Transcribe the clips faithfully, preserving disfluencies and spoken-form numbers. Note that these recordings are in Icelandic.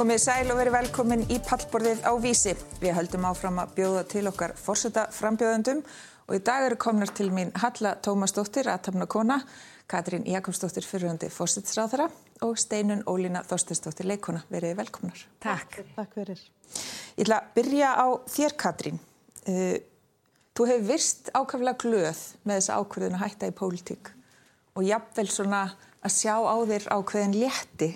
Komið sæl og verið velkomin í pallborðið á Vísi. Við höldum áfram að bjóða til okkar forsetaframbjóðendum og í dag eru komnar til mín Halla Tómasdóttir, athafnakona, Katrín Jakobsdóttir, fyrrverandi forsætisráðherra og Steinunn Ólína Þorsteinsdóttir, leikkona. Verið velkomnar. Takk. Takk fyrir. Ég ætla að byrja á þér, Katrín. Uh, þú hefur virst ákaflega glöð með þessa ákvörðun að hætta í pólitík og jafnvel svona að sjá á þér ákveðin létti.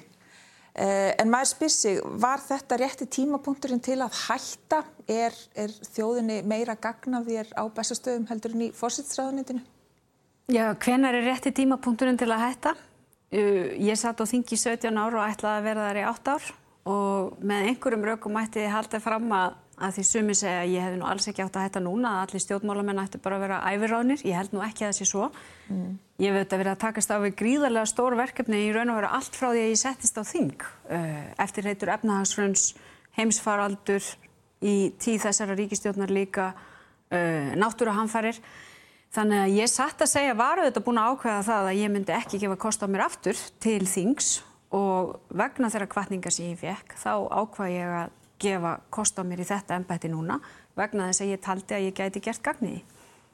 Uh, en maður spyr sig, var þetta rétti tímapunkturinn til að hætta? Er, er þjóðinni meira gagn af þér á Bessastöðum heldur en í forsætisráðuneytinu? Já, hvenær er rétti tímapunkturinn til að hætta? Uh, ég satt á þingi í sautján ár og ætlaði að vera þar í átta ár og með einhverjum rökum mætti haldið fram að, að því sumir segja að ég hefði nú alls ekki átt að hætta núna, að allir stjórnmálamenn ættu bara að vera æviráðnir. Ég held nú ekki að það sé svo. Mm. Ég hef auðvitað verið að takast á við gríðarlega stór verkefni í raun og veru allt frá því að ég settist á þing. Uh, eftirreitur efnahagshruns, heimsfaraldur, í tíð þessara ríkisstjórnar líka, uh, náttúruhamfarir. Þannig að ég satt að segja var auðvitað búin að ákveða það að ég myndi ekki gefa kost á mér aftur til þings og vegna þeirra hvatninga sem ég fékk þá ákvað ég að gefa kost á mér í þetta embætti núna vegna þess að ég taldi að ég gæti gert gagn í því.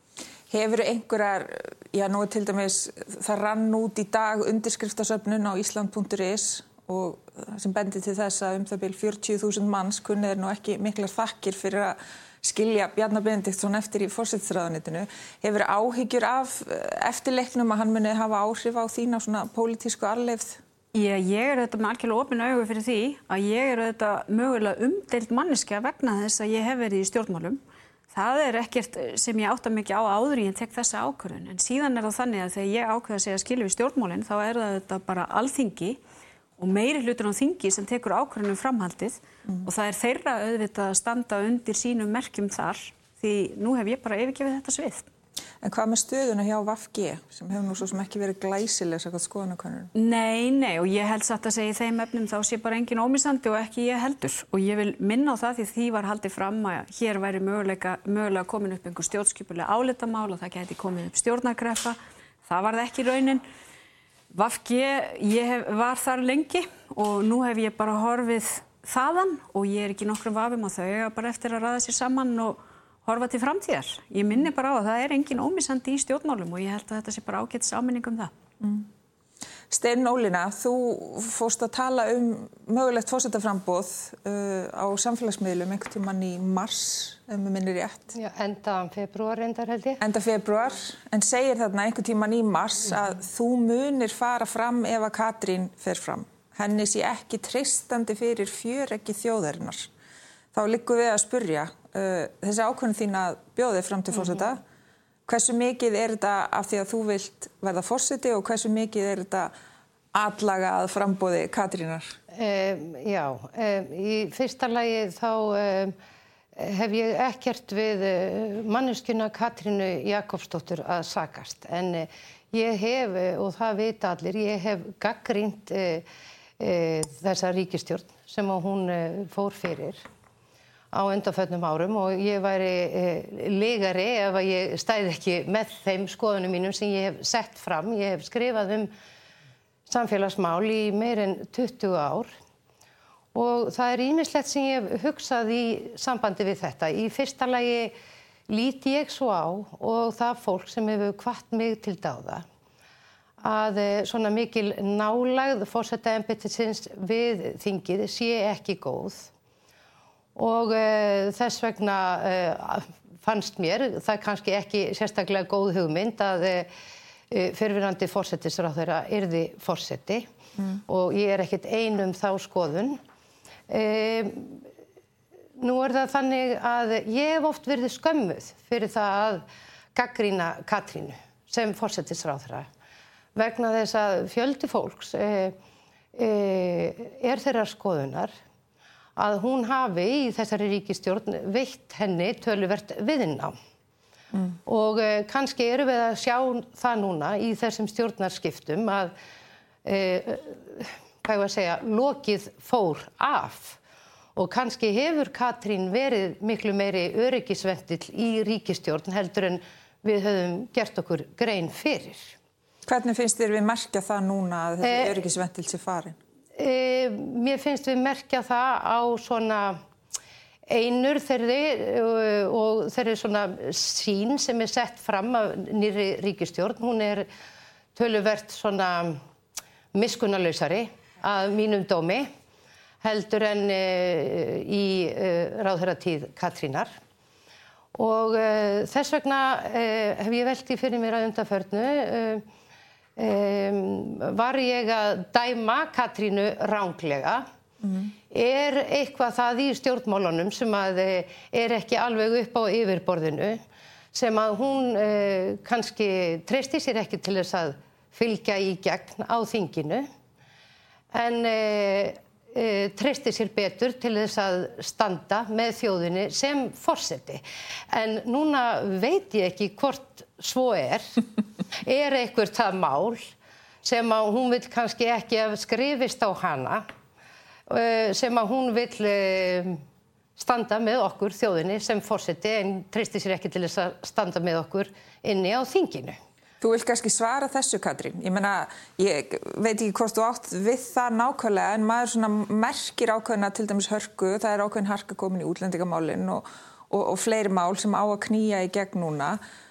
Hefur einhverjar, já nú til dæmis, það rann út í dag undirskriftasöfnun á Ísland punktur is og sem bendi til þess að um það bil fjörutíu þúsund manns kunni þeir nú ekki miklar þakkir fyrir að skilja Bjarna Benediktsson eftir í forsætisráðuneytinu. Hefur áhyggjur af eftirleiknum að hann muni hafa áhrif á þína svona pólitísku arfleifð? Ég, ég er auðvitað með algjörlega opin augu fyrir því að ég er auðvitað mögulega umdeild manneskja vegna þess að ég hef verið í stjórnmálum. Það er ekkert sem ég átta mikið á áður en ég tek þessa ákvörðun. En síðan er það þannig að þegar ég ákveð að segja skilja við stjórnmálin þá er það auðvitað bara alþingi og meiri hlutur á þingi sem tekur ákvörðun um framhaldið mm. og það er þeirra auðvitað að standa undir sínum merkjum þar því nú hef ég bara yfirgefið þetta svið. En hvað með stöðuna hjá V G sem hefur nú svo sem ekki verið glæsileg samkvæmt skoðanakönnunum? Nei, nei og ég held satt að segja í þeim efnum þá sé bara engin ómissandi og ekki ég heldur og ég vil minna á það því því var haldið fram að hér væri mögulega, mögulega komin upp einhver stjórnskipuleg álitamál og það gæti komið upp stjórnarkreppa. Það var það ekki raunin. V G, ég hef, var þar lengi og nú hef ég bara horfið þaðan og ég er ekki nokkrum vafum og þau eiga bara eftir að raða sér saman og horfa til framtíðar. Ég minni bara á að það er engin ómissandi í stjórnmálum og ég held að þetta sé bara ágætis áminning um það. Mm. Steinunn Ólína, þú fórst að tala um mögulegt forsetaframboð uh, á samfélagsmiðlum einhvern tímann í mars, ef mér minnir rétt. Já, enda febrúar reyndar held ég. Enda febrúar, en segir þarna einhvern tímann í mars að þú munir fara fram ef að Katrín fer fram. Henni sé ekki treystandi fyrir fjöreggi þjóðarinnar. Þá liggur við að spurja, uh, þessi ákvörðun þín að bjóða þig fram til forseta, mm-hmm. hversu mikið er þetta af því að þú vilt verða forseti og hversu mikið er þetta atlaga að framboði Katrínar? Um, já, um, í fyrsta lagi þá um, hef ég ekkert við uh, manneskjuna Katrínu Jakobsdóttur að sakast, en uh, ég hef, uh, og það vita allir, ég hef gagnrýnt uh, uh, þessa ríkisstjórn sem hún uh, fór fyrir á undanförnum árum og ég væri eh, legari ef að ég stæði ekki með þeim skoðunum mínum sem ég hef sett fram. Ég hef skrifað um samfélagsmál í meir en tuttugu ár og það er ýmislegt sem ég hef hugsað í sambandi við þetta. Í fyrsta lagi lít ég svo á og það fólk sem hefur hvatt mig til dáða að eh, svona mikil nálægð forsetaembættisins við þingið sé ekki góð. Og uh, þess vegna uh, fannst mér, það er kannski ekki sérstaklega góð hugmynd að uh, fyrrverandi forsætisráðherra yrði forseti mm. og ég er ekkert ein um þá skoðun. Uh, nú er það þannig að ég hef oft verið skömmuð fyrir það að gagnrýna Katrínu sem forsætisráðherra vegna þess að fjöldi fólks uh, uh, er þeirra skoðunar að hún hafi í þessari ríkisstjórn veitt henni töluvert viðnám. Mm. Og eh, kannski eru við að sjá það núna í þessum stjórnarskiptum að, eh, hvað ég að segja, lokið fór af. Og kannski hefur Katrín verið miklu meiri öryggisventill í ríkisstjórn heldur en við höfum gert okkur grein fyrir. Hvernig finnst þér við merkja það núna að þessi eh, öryggisventil sé farin? e, mér finnst við merkja það á svona einur þeirri og þeirri svona sín sem er sett fram af nýrri ríkisstjórn. Hún er töluvert svona miskunnarlausari að mínum dómi heldur en e, í e, ráðherratíð Katrínar. Og e, þess vegna e, hef ég velt í fyrir mér að undanförnu e, e, var ég að dæma Katrínu ranglega. Mm. Er eitthvað það í stjórnmálunum sem að er ekki alveg upp á yfirborðinu sem að hún e, kannski treysti sér ekki til þess að fylgja í gegn á þinginu en e, e, treysti sér betur til þess að standa með þjóðinni sem forseti. En núna veit ég ekki hvort svo er. Er eitthvað það mál sem að hún vil kannski ekki hafa skrifist á hana sem að hún vil standa með okkur þjóðinni sem forseti en treysti sér ekki til þess að standa með okkur inni á þinginu. Þú vilt kannski svara þessu, Katrín. Ég meina, ég veit ekki hvort þú átt við það nákvæmlega en maður svona merkir ákveðna til dæmis hörku, það er ákveðin harka komin í útlendingamálin og, og, og fleiri mál sem á að knýja í gegn núna.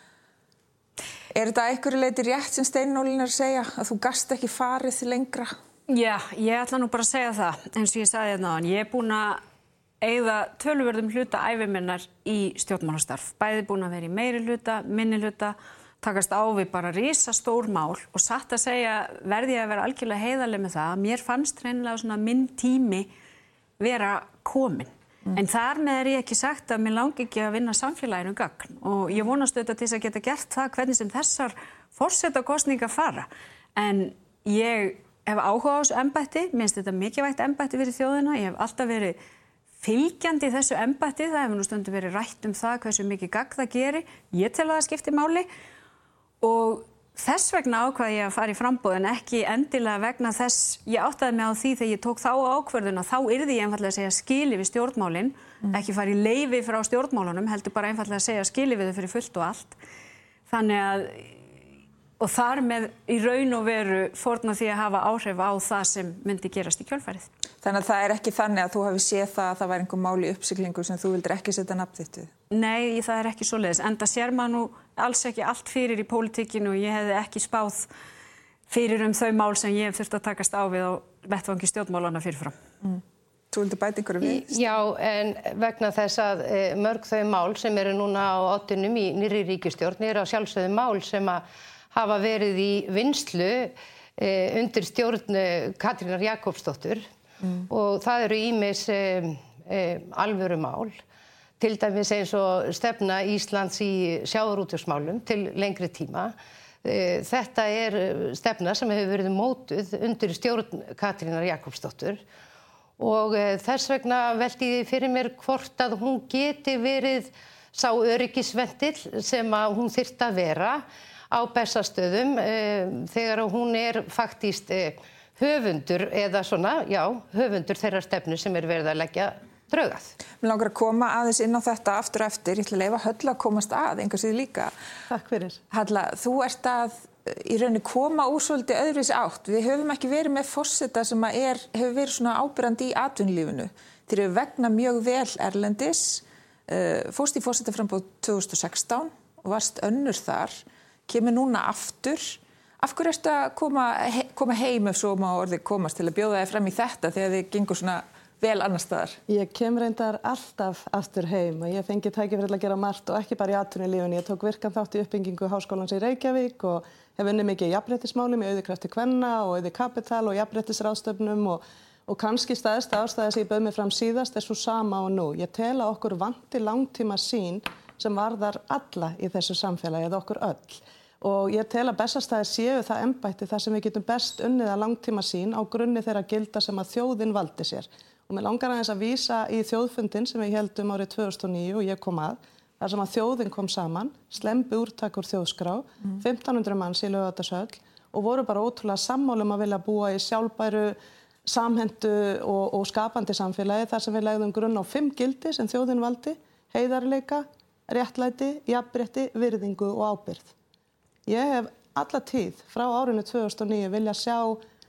Er þetta einhverju leyti rétt sem Steinólín er að segja að þú gast ekki farið lengra? Já, ég ætla nú bara að segja það, eins og ég sagði hérna áðan. Ég er búin að eyða töluverðum hluta ævi minnar í stjórnmálastarf. Bæði búin að vera í meiri hluta, minni hluta, takast á við bara risastór mál og satt að segja verði ég að vera algjörlega heiðarleg með það að mér fannst hreinlega svona minn tími vera komin. Mm. En þar með er ég ekki sagt að mér langi ekki að vinna samfélaginu gagn og ég vonast auðvitað til þess að geta gert það hvernig sem þessar forsetakosningar fara. En ég hef áhuga á þessu embætti, mér finnst þetta mikilvægt embætti fyrir þjóðina, ég hef alltaf verið fylgjandi í þessu embætti, það hefur nú stundum verið rætt um það hversu mikið gagn það geri, ég tel að það skipti máli og þess vegna ákvað ég að fara í framboð en ekki endilega vegna þess, ég áttaði mig á því þegar ég tók þá ákvörðun að þá yrði ég einfallega að segja skili við stjórnmálin, mm. ekki fara í leyfi frá stjórnmálunum, heldur bara einfallega að segja skili við þau fyrir fullt og allt. Þannig að og þar með í raun og veru fórna því að hafa áhrif á það sem myndi gerast í kjölfarið. Þannig að það er ekki þannig að þú hafi séð það að það væri einhver mál í uppsiglingu sem þú vildir ekki setja nafn þitt við? Nei, það er ekki svoleiðis. Enda sér maður nú alls ekki allt fyrir í pólitíkinu og ég hefði ekki spáð fyrir um þau mál sem ég hef þurft að takast á við á vettvangi stjórnmálana fyrirfram. Mm. Þú vildir bæta einhverju við? Já, en vegna þess að mörg þau mál sem eru núna á oddinum í nýrri ríkisstjórn eru á sjálfsögðu mál sem að hafa verið í vinnslu eh, undir stjórn Katrínar Jakobsdóttur mm. og það eru ýmis eh, eh, alvöru mál, til dæmis eins og stefna Íslands í sjávarútvegsmálum til lengri tíma. Eh, þetta er stefna sem hefur verið mótuð undir stjórn Katrínar Jakobsdóttur og eh, þess vegna velti ég fyrir mér hvort að hún geti verið sá öryggisventill sem að hún þyrfti að vera á Bessastöðum eh, þegar hún er faktískt eh, höfundur eða svona, já, höfundur þeirra stefnu sem er verið að leggja draugað. Mér langar að koma aðeins inn á þetta aftur og eftir. Ég ætla að leyfa Höllu að komast að, enga síður líka. Takk fyrir. Halla, þú ert að í rauninni koma úr svolítið öðruvísi átt. Við höfum ekki verið með forseta sem að er, hefur verið svona ábyrrandi í atvinnulífinu. Þeir eru vegna mjög vel erlendis, uh, fórst í forsetaframboð tvö þúsund og sextán og varst önnur þar. Kemur núna aftur. Af hverju ertu að koma, he, koma heim ef svo má orðið komast til að bjóða þig fram í þetta þegar þið gengur svona vel annar staðar? Ég kem reyndar alltaf aftur heim og ég fengi tækifæri til að gera margt og ekki bara í atvinnulífinu. Ég tók virkan þátt í uppbyggingu Háskólans í Reykjavík og hef unnið mikið í jafnréttismálum í Auði krafti kvenna og Auði kapital og jafnréttisráðstöfnum og, og kannski stæðsta ástæða sem ég bauð mig fram síðast er svo sama og nú. Ég tel að okkur vanti langtíma sýn sem varðar alla í þessu samfélagi eða okkur öll. Og ég tel að Bessastaðir séu það embætti þar sem við getum best unnið að langtíma sín á grunni þeirra gilda sem að þjóðin valdi sér. Og mér langar aðeins að vísa í þjóðfundin sem við heldum árið tvö þúsund og níu og ég kom að, þar sem að þjóðin kom saman, slembi úrtak úr þjóðskrá, mm. fimmtán hundruð manns í Laugardalshöll og voru bara ótrúlega sammála um að vilja búa í sjálfbæru, samhentu og, og skapandi samfélagi þar sem við legðum grunn á fimm gildi sem þjóðin valdi, heiðarleika, réttlæti, jafnrétti, virðingu og ábyrgð. Ég hef alla tíð frá árinu tvö þúsund og níu vilja sjá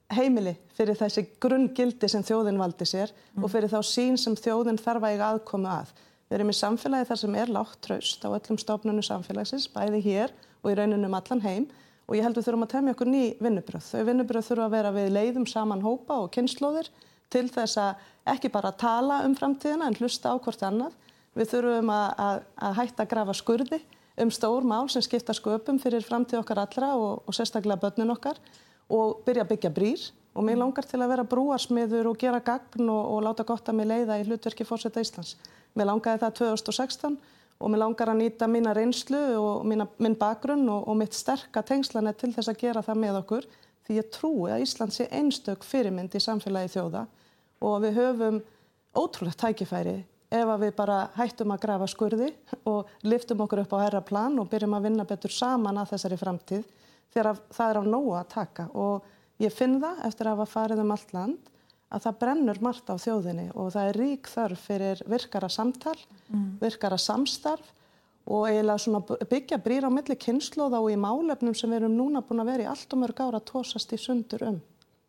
heimili fyrir þessi grunngildi sem þjóðin valdi sér mm. og fyrir þá sín sem þjóðin þarf að eiga aðkomu að. Við erum í samfélagi þar sem er lágt traust á öllum stofnunum samfélagsins, bæði hér og í rauninni um allan heim og ég held við þurfum að temja okkur ný vinnubrögð. Þau vinnubrögð þurfa að vera við leiðum saman hópa og kynslóðir til þess að ekki bara tala um framtíðina en hlusta á hvort annað. Við þurfum að, að, að hætta að grafa skurði um stór mál sem skipta sköpum fyrir framtíð okkar allra og, og sérstaklega börnin okkar og byrja að byggja brýr og mig langar til að vera brúarsmiður og gera gagn og, og láta gott að mig leiða í hlutverki forseta Íslands. Mér langaði það tvö þúsund og sextán og mér langar að nýta mína reynslu og mína, minn bakgrunn og, og mitt sterka tengslanet til þess að gera það með okkur því ég trúi að Ísland sé einstök fyrirmynd í samfélagi þjóða og við höfum ótrúlegt tækifæri ef að við bara hættum að grafa skurði og lyftum okkur upp á hærra plan og byrjum að vinna betur saman að þessari framtíð þegar það er á nógu að taka og ég finn það eftir að hafa farið um allt land að það brennur margt á þjóðinni og það er rík þörf fyrir virkara samtal, mm. virkara samstarf og eiginlega svona byggja brýr á milli kynslóða og í málefnum sem við erum núna búin að vera í allt og mörg ára að tósast í sundur um.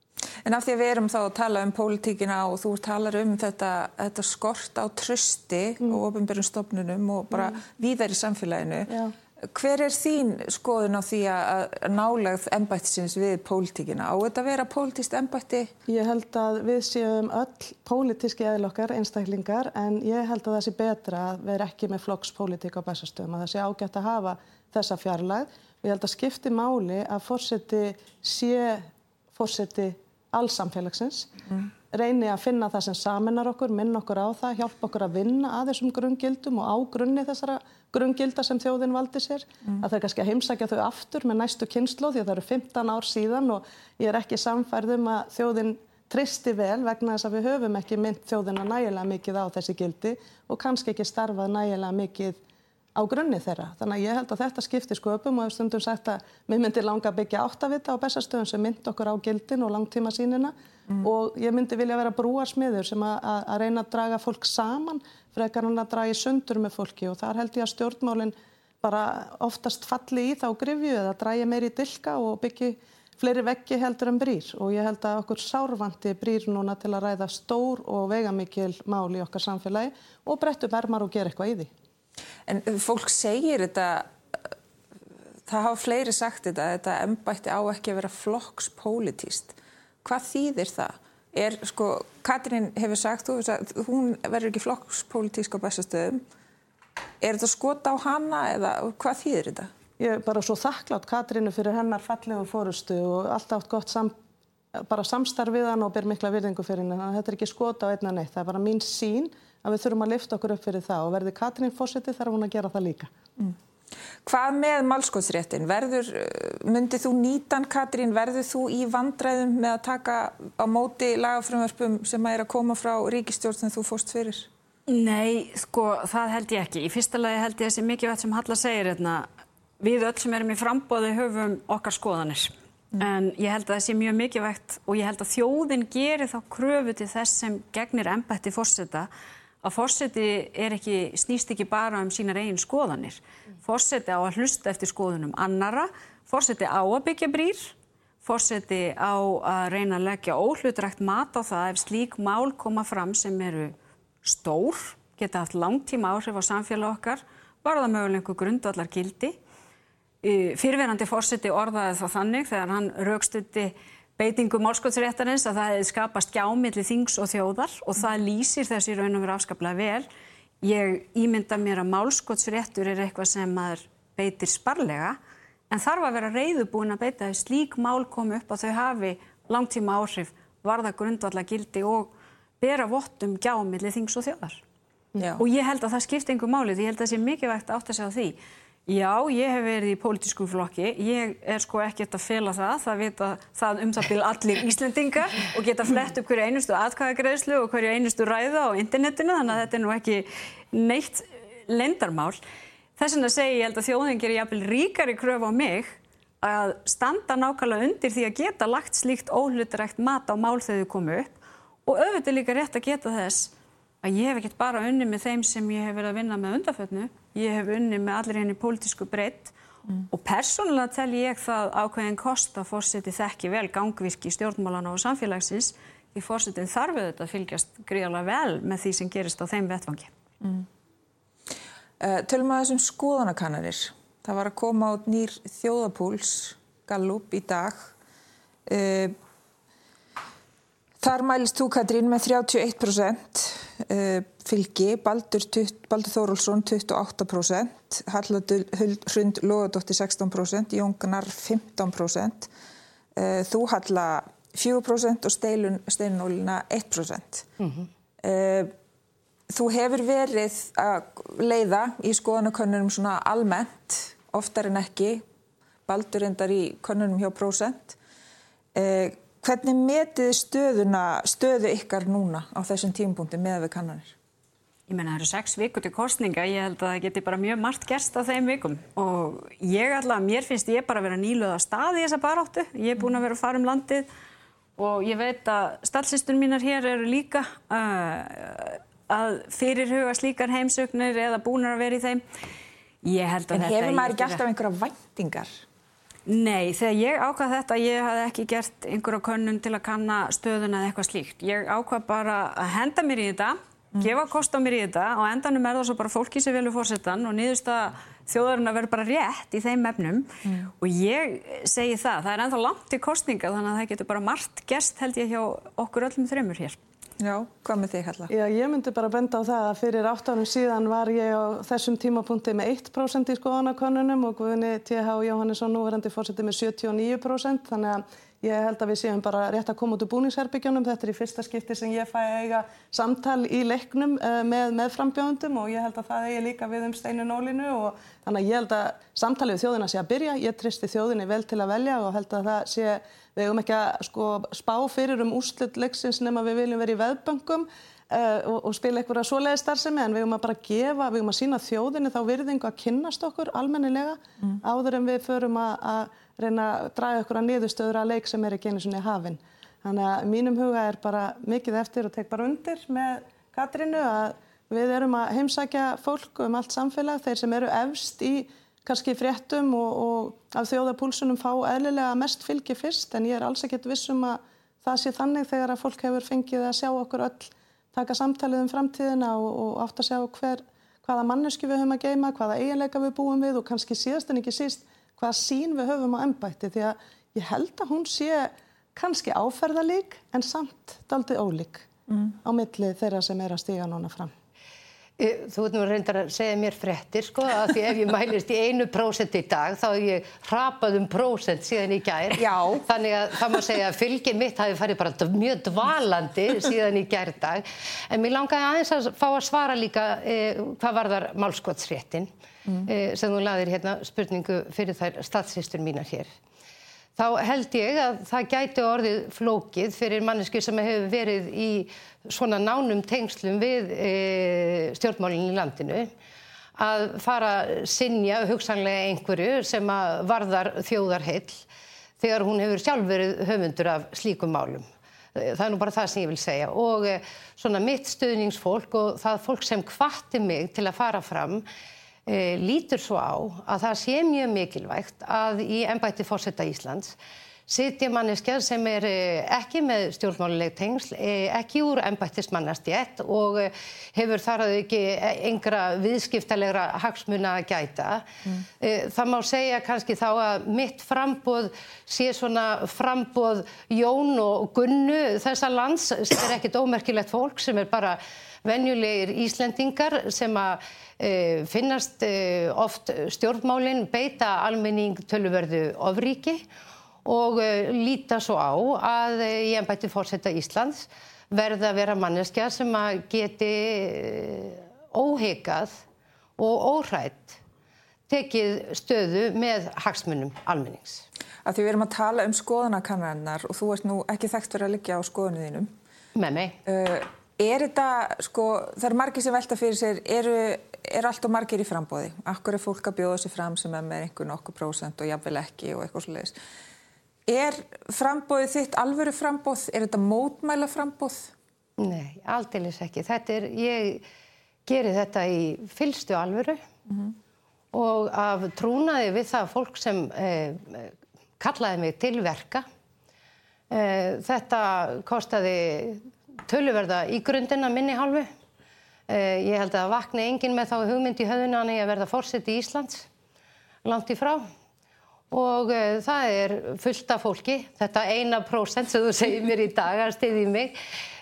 En af því að við erum þá að tala um pólitíkina og þú talar um þetta, þetta skort á trausti mm. og opinberum stofnunum og bara mm. víðar í samfélaginu. Já. Hver er þín skoðun á því að nálægð embættisins við pólitíkina? Á þetta að vera pólitískt embætti? Ég held að við séum öll pólitíski eðli okkar, einstaklingar, en ég held að það sé betra að vera ekki með flokkspólitík á Bessastöðum, að það sé ágætt að hafa þessa fjarlægð. Ég held að skipti máli að forseti sé forseti alls samfélagsins, mm. reyni að finna það sem sameinar okkur, minna okkur á það, hjálpa okkur að vinna að þessum grunngildum og á grunni þessara grunngilda sem þjóðin valdi sér. Mm. Að það er kannski að heimsækja þau aftur með næstu kynslóð því að það eru fimmtán ár síðan og ég er ekki sannfærð um að þjóðin treysti vel vegna þess að við höfum ekki minnt þjóðina nægilega mikið á þessi gildi og kannski ekki starfað nægilega mikið á grunni þeirra. Þannig að ég held að þetta skiptir sköpum og hef stundum sagt að mér myndi langa að byggja áttavita á Bessastöðum sem mynd okkur á gildin og langtíma sýnina mm. og ég myndi vilja vera brúarsmiður sem að, að, að reyna að draga fólk saman frekar en að draga í sundur með fólki og þar held ég að stjórnmálin bara oftast falli í þá grifju eða dragi meiri dilka og byggi fleiri veggi heldur en brýr og ég held að okkur sárvanti brýr núna til að ræða stór og veigamikil mál í okkar samfélagi og bretta upp ermar og gera eitthvað í því. En fólk segir þetta, það hafa fleiri sagt þetta, þetta embætti á ekki að vera flokkspólitískt. Hvað þýðir það? Er, sko, Katrín hefur sagt, sagt, hún verður ekki flokkspólitísk á Bessastöðum. Er þetta skot á hana eða hvað þýðir þetta? Ég er bara svo þakklátt Katrínu fyrir hennar fallegu forystu og alltaf átt gott sam, bara samstarf við hann og ber mikla virðingu fyrir henni. Þetta er ekki skot á einna neitt, það er bara mín sýn að við þurfum að lyfta okkur upp fyrir það og verði Katrín forseti þarf hún að gera það líka. Mm. Hvað með málskotsréttin? Verður, myndið þú nýtan Katrín, verður þú í vandræðum með að taka á móti lagafrumvörpum sem er að koma frá ríkisstjórn sem þú fórst fyrir? Nei, sko, það held ég ekki. Í fyrsta lagi held ég þessi mikilvægt sem Halla segir hérna, við öll sem erum í framboði höfum okkar skoðanir. Mm. En ég held að það sé mjög mikilvægt og ég held að þjóðin gerir þá kröfu til þess sem gegnir embætti forseta að forseti er ekki, snýst ekki bara um sínar eigin skoðanir. Forseti á að hlusta eftir skoðunum annara, forseti á að byggja brýr, forseti á að reyna að leggja óhlutdrægt mat á það ef slík mál koma fram sem eru stór, geta haft langtíma áhrif á samfélag okkar, varða mögulega einhver grundvallar gildi. Fyrrverandi forseti orðaði það þannig þegar hann rökstuddi beitingu málskotsréttarins að það hefði skapast gjá milli þings og þjóðar og það lýsir þessi raun og vera afskaplega vel. Ég ímynda mér að málskotsréttur er eitthvað sem maður beitir sparlega en þarf að vera reiðubúin að beita ef slík mál komi upp að þau hafi langtíma áhrif, varða grundvallar gildi og bera vott um gjá milli þings og þjóðar. Já. Og ég held að það skipti engu máli því ég held að það sé mikilvægt að átta sig á því. Já, ég hef verið í pólitískum flokki. Ég er sko ekkert að fela það. Það vita það um það bil allir Íslendingar og geta flett upp hverju einustu atkvæðagreiðslu og hverju einustu ræða á internetinu. Þannig að þetta er nú ekki neitt leyndarmál. Þess vegna segi ég held að þjóðin gerir jafnvel ríkari kröfu á mig að standa nákvæmlega undir því að geta lagt slíkt óhlutdrægt mat á mál þegar þau komu upp. Og auðvitað líka rétt að geta þess að ég hef ekkert bara unnið með þeim sem ég hef verið að vinna með undanförnu. Ég hef unnið með allir henni pólitísku breidd Mm. Og persónulega tel ég það ákveðin kost að forseti þekki vel gangvirki stjórnmálana og samfélagsins því forsetin þarf auðvitað að fylgjast gríðarlega vel með því sem gerist á þeim vettvangi. Mm. Uh, tölum að þessum skoðanakannanir. Það var að koma út nýr þjóðapúls, Gallup, í dag. Uh, þar mælist þú, Katrín, með þrjátíu og eitt prósent uh, fylgi, Baldur, Baldur Þórólfsson tuttugu og átta prósent, Halla Hrund Logadóttir sextán prósent, Jón Gnarr fimmtán prósent, uh, þú Halla fjögur prósent og Steinunn Ólína eitt prósent. Mm-hmm. uh, Þú hefur verið að leiða í skoðanakönnunum svona almennt, oftar en ekki, Baldur endar í könnunum hjá prósent. Eh, hvernig metið stöðuna, stöðu ykkar núna á þessum tímapunkti með við kannanir? Ég meina, það eru sex vikur til kosninga, ég held að það geti bara mjög margt gerst á þeim vikum. Og ég alltaf, mér finnst ég bara að vera nýluð að stað í þessa baráttu. Ég er búin að vera að fara um landið og ég veit að stallsystur mínar hér eru líka uh, að fyrirhuga slíkar heimsóknir eða búnar að vera í þeim. Ég held að en þetta... En hefur maður ekki alltaf einhverja væntingar? Nei, þegar ég ákvað þetta, ég hafði ekki gert einhverja könnun til að kanna stöðuna eða eitthvað slíkt. Ég ákvað bara að henda mér í þetta, mm. gefa kost á mér í þetta og endanum er það svo bara fólki sem velur forsetann og niðurstaða þjóðarinnar verður bara rétt í þeim efnum. Mm. Og ég segi það, það er ennþá langt í kosninga þannig að það getur bara margt gerst held ég hjá okkur öllum þremur hér. Já, hvað með þig, Halla? Já, ég myndi bara benda á það að fyrir átta árum síðan var ég á þessum tímapunkti með eitt prósent í skoðanakönnunum og Guðni T H Jóhannesson núverandi forseti með sjötíu og níu prósent. Þannig að ég held að við séum bara rétt að koma út úr búningsherbyggjónum. Þetta er í fyrsta skipti sem ég fæ eiga samtal í leiknum með, með frambjóðendum og ég held að það eigi líka við um Steinunn Ólínu og þannig að ég held að samtalið við þjóðina sé að byrja. Ég treysti þjóðinni vel til að velja og held að það sé við eigum ekki að sko, spá fyrir um úrslit leiksins nema við viljum vera í veðböngum uh, og, og spila einhverja svoleiðis starfsemi en við eigum að bara gefa, við eigum að sýna þjóðinni þá virðingu að kynnast okkur almennilega mm. áður en við förum að, að reyna að draga okkur að niðurstöður að leik sem er ekki einu sinni hafin. Þannig að mínum huga er bara mikið eftir og tek bara undir með Katrínu að við erum að heimsækja fólk um allt samfélag, þeir sem eru efst í kannski fréttum og, og af þjóðarpúlsunum fá eðlilega mest fylgi fyrst en ég er alls ekkert viss um að það sé þannig þegar að fólk hefur fengið að sjá okkur öll taka samtalið um framtíðina og, og átt að sjá hver, hvaða mannesku við höfum að geyma, hvaða eiginleika við búum við og kannski síðast en ekki síst hvaða sýn við höfum á embætti því að ég held að hún sé kannski áferðalík en samt dálítið ólík mm. á milli þeirra sem er að stíga núna fram. Þú ert nú reyndar að segja mér fréttir sko að því ef ég mælist í einu prósent í dag þá er ég hrapað um prósent síðan í gær. Já. Þannig að það má segja að fylgið mitt hafi farið bara mjög dvalandi síðan í gærdag. En mér langaði aðeins að fá að svara líka eh, hvað varðar málskotsréttin mm. eh, sem þú lagðir hérna spurningu fyrir þær stadssystur mínar hér. Þá held ég að það gæti orðið flókið fyrir mannesku sem hefur verið í svona nánum tengslum við e, stjórnmálinn í landinu að fara að synja hugsanlega einhverju sem að varðar þjóðarheill þegar hún hefur sjálf verið höfundur af slíkum málum. Það er nú bara það sem ég vil segja og e, svona mitt stuðningsfólk og það fólk sem hvatti mig til að fara fram E, lítur svo á að það sé mjög mikilvægt að í embætti forseta Íslands sitja manneskja sem er e, ekki með stjórnmáluleg tengsl, e, ekki úr embættismannastétt og e, hefur þar að ekki engra viðskiptalegra hagsmuna að gæta. Mm. E, það má segja kannski þá að mitt framboð sé svona framboð Jón og Gunnu þessa lands sem er ekkert ómerkilegt fólk sem er bara venjulegir Íslendingar sem að e, finnast e, oft stjórnmálin beita almenning töluverðu ofríki og e, líta svo á að e, í embætti forseta Íslands verða að vera manneskja sem að geti e, óhikað og óhrædd tekið stöðu með hagsmunum almennings. Að því við erum að tala um skoðanakannanirnar og þú ert nú ekki þekkt fyrir að liggja á skoðunum þínum. Með mig. Uh, Er þetta, sko, það er margir sem velta fyrir sér, eru, er allt og margir í frambóði? Akkur er fólk að bjóða sig fram sem er með einhver nokkuð prósent og jafnvel ekki og eitthvað svoleiðis. Er frambóðið þitt alvöru frambóð? Er þetta mótmæla frambóð? Nei, aldeilis ekki. Þetta er, ég geri þetta í fyllstu alvöru mm-hmm. og af trúnaði við það fólk sem eh, kallaði mig til verka. Eh, þetta kostaði töluverða í grundina minni hálfu. Eh, ég held að vakni enginn með þá hugmynd í höfðinu að verða forseti Íslands, langt í frá. Og uh, það er fullt af fólki, þetta eina prósent sem þú segir mér í dag að styðja mig,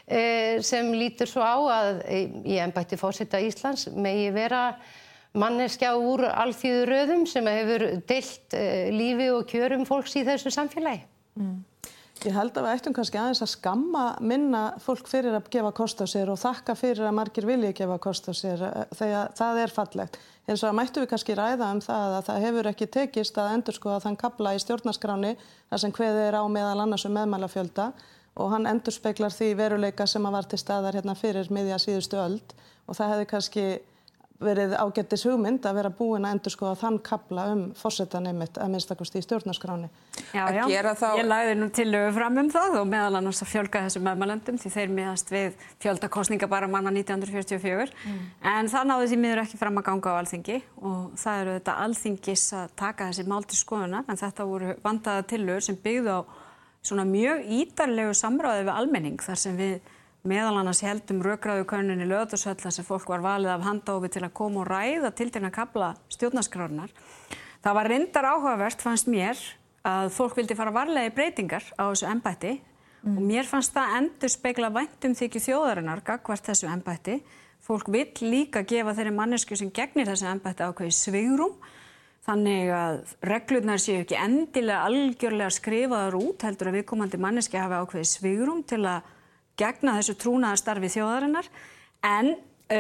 uh, sem lítur svo á að í embætti forseta Íslands megi vera manneskja úr alþýðu röðum sem hefur deilt uh, lífi og kjörum fólks í þessu samfélagi. Mm. Ég held að við ættum kannski aðeins að skamma minna fólk fyrir að gefa kost á sér og þakka fyrir að margir vilji gefa kost á sér þegar það er fallegt. Hins vegar mættum við kannski ræða um það að það hefur ekki tekist að endurskoða þann kafla í stjórnarskráni þar sem kveðið er á meðal annars um meðmælafjölda og hann endurspeglar því veruleika sem að var til staðar hérna fyrir miðja síðustu öld og það hefði kannski verið ágætis hugmynd að vera búin að endurskoða þann kafla um forsetann einmitt að minnstakosti í stjórnarskráni. Já, já, þá... ég lagði nú tillögu fram um það og meðal annars að fjölga þessum meðmælendum því þeir miðast við fjölda kosninga bara manna nítján hundruð fjörutíu og fjögur. Mm. En það náði því miður ekki fram að ganga á Alþingi og það eru þetta Alþingis að taka þessi mál til skoðunar en þetta voru vandaða tillögur sem byggðu á svona mjög ítarlegu samráði við almenning þar sem við meðal annars heldum rökræðukönnuninni Laugardalshöll þar sem fólk var valið af handahófi til að koma og ræða tiltekna kafla stjórnarskrárinnar. Það var reyndar áhugavert fannst mér að fólk vildi fara varlega í breytingar á þessu embætti mm. og mér fannst það endurspegla væntumþykju þjóðarinnar gagnvart þessu embætti. Fólk vill líka gefa þeirri mannesku sem gegnir þessu embætti ákveðið svigrúm þannig að reglurnar séu ekki endilega algjörlega skrifaðar út heldur að viðkomandi manneski hafi ákveðið svigrúm til að gegna þessu trúnaðarstarfi þjóðarinnar en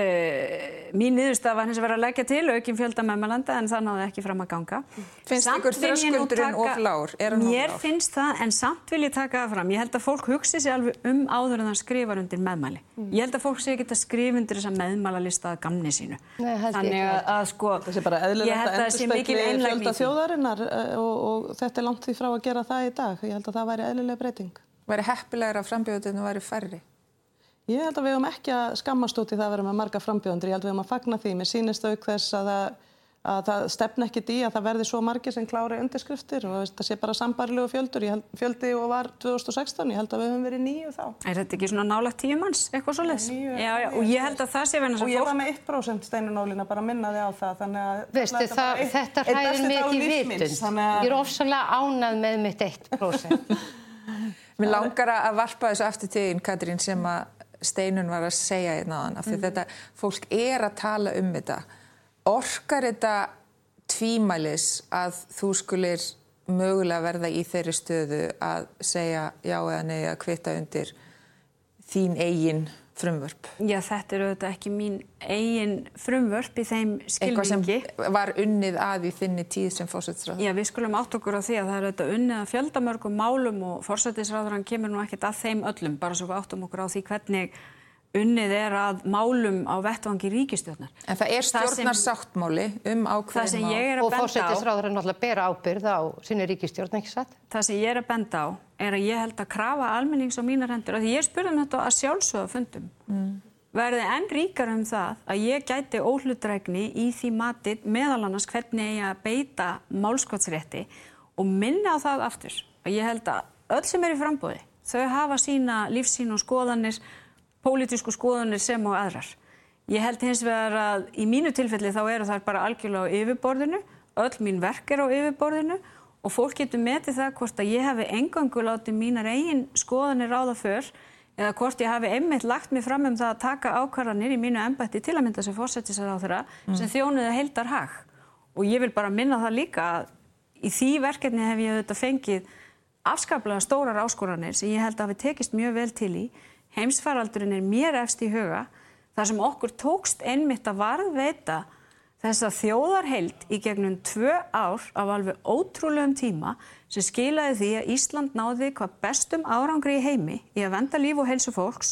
uh, mín niðurstaða var hins vegar að leggja til aukinn fjölda meðmælenda en það náði ekki fram að ganga. Finnst ykkur þröskuldurinn of lágur? Mér finnst það en samt vil ég taka það fram. Ég held að fólk hugsi sig alveg um áður en það skrifar undir meðmæli. Mm. Ég held að fólk sé ekki að skrifa undir þessa meðmælalista að gamni sínu. Nei, þannig að, að sko það sé bara eðlilegt að endurspegli fjölda þjóðarinnar og, og þetta er langt því frá að gera það í dag. Ég held að það væri eðlileg breyting. Væri heppilegra að frambjóðendurnir væri færri? Ég held að við höfum ekki að skammast út í það að vera með marga frambjóðendur. Ég held að við höfum að fagna því. Mér sýnist auk þess að það, að það stefni ekkit í að það verði svo margir sem klári undirskriftir og það sé bara sambærilegu fjöldur. Ég held, fjöldi og var tvö þúsund og sextán. Ég held að við höfum verið níu þá. Er þetta ekki svona nálægt tíu manns? Eitthvað svoleiðis? Níu. Já, já, og ég held að það sé vegna og ég var með eitt prósent Steinunn Ólína bara minnaði á það. Þannig að Veistu, það, eitt, þetta hræðir mig ekki vitund. Að... Ég er ofsalega ánægð með mitt eitt prósent. Mér langar að varpa þessu aftur til þín, Katrín, sem að Steinunn var að segja hérna áðan, af því mm. þetta fólk er að tala um þetta. Orkar þetta tvímælis að þú skulir mögulega verða í þeirri stöðu að segja já eða nei að kvita undir þín eigin frumvörp? Já, þetta er auðvitað ekki mín eigin frumvörp í þeim skilningi. Eitthvað sem var unnið að í þinni tíð sem forsætisráðherra? Já, við skulum átt okkur á því að það er auðvitað unnið að fjöldamörgum málum og forsætisráðherrann kemur nú ekkert að þeim öllum, bara svo við áttum okkur á því hvernig unnið er að málum á vettvangi ríkisstjórnar. En það er stjórnarsáttmáli um ákveðin mál. Og forsætisráðherrann náttúrulega bera ábyrgð á sinni ríkisstjórn, ekki satt? Það sem ég er að benda á er að ég held að krafa almennings á mínar hendur, af því ég spurði um þetta að sjálfsögða fundum, mm. verði enn ríkar um það að ég gæti óhlutdrægni í því mati meðal annars hvernig ég að beita málskotsrétti og minna á það aftur að ég held að öll sem er í framboði, þau hafa sína lífssýn og skoðanir, pólitísku skoðanir sem og aðrar. Ég held hins vegar að í mínu tilfelli þá eru þær bara algjörlega á yfirborðinu, öll mín verk er á yfirborðinu og fólk getur metið það hvort að ég hafi eingöngu látið mínar eigin skoðanir ráða för eða hvort ég hafi einmitt lagt mig fram um það að taka ákvarðanir í mínu embætti til að mynda sem forsætisráðherra mm. sem þjónuðu heildarhag. Og ég vil bara minna það líka að í því verkefni hef ég auðvitað fengið afskaplega stórar áskoranir sem ég held að hafi tekist mjög vel til í. Heimsfaraldurinn er mér efst í huga þar sem okkur tókst einmitt að varðveita þessa þjóðarheild í gegnum tvö ár af alveg ótrúlegum tíma sem skilaði því að Ísland náði hvað bestum árangri í heimi í að vernda líf og heilsu fólks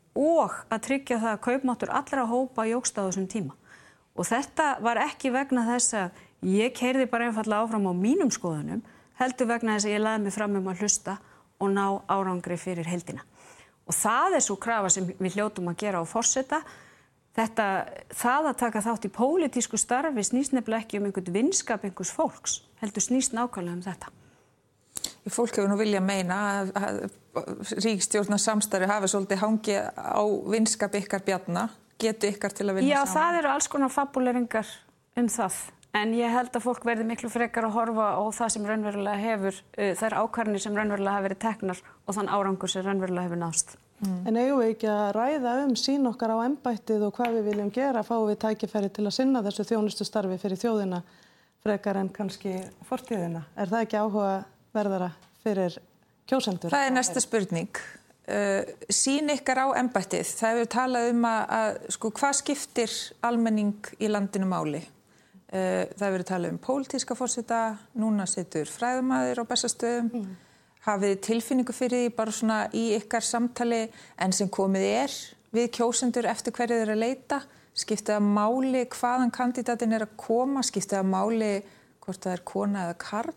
og að tryggja það að kaupmáttur allra hópa jókst á þessum tíma. Og þetta var ekki vegna þess að ég keyrði bara einfallega áfram á mínum skoðunum, heldur vegna þess að ég laði mig fram um að hlusta og ná árangri fyrir heildina. Og það er svo krafa sem við hljótum að gera á forseta. þetta, það að taka þátt í pólitísku starfi snýst nefnilega ekki um einhvern vinskap einhvers fólks, heldur snýst nákvæmlega um þetta. Fólk hefur nú vilja meina að, að ríkisstjórnarsamstarfi hafi svolítið hangið á vinskap ykkar Bjarna, getu ykkar til að vinna Já, saman. Já, það eru alls konar fabuleringar um það. En ég held að fólk verði miklu frekar að horfa á það sem raunverulega hefur, uh, þær ákvarðanir sem raunverulega hafa verið teknar og þann árangur sem raunverulega hefur náðst. Mm. En eigum við ekki að ræða um sýn okkar á embættið og hvað við viljum gera, fáum við tækifæri til að sinna þessu þjónustu starfi fyrir þjóðina frekar en kannski fortíðina. Er það ekki áhugaverðara fyrir kjósendur? Það er næsta spurning. Uh, sýn ykkar á embættið, það hefur talað um að, að sko, hvað skiptir almenning í landinu máli? Uh, það hefur verið talað um pólitíska forseta, núna situr fræðamaður á Bessastöðum. Mm. Hafið þið tilfinningu fyrir því bara svona í ykkar samtali en sem komið er við kjósendur eftir hverju þeir eru að leita? Skiptir það máli hvaðan kandidatinn er að koma? Skiptir það máli hvort það er kona eða karl?